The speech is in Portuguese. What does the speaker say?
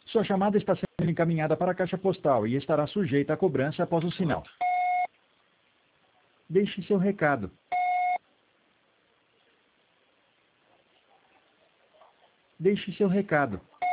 Sua chamada está sendo encaminhada para a caixa postal e estará sujeita à cobrança após o sinal. Deixe seu recado. Deixe seu recado.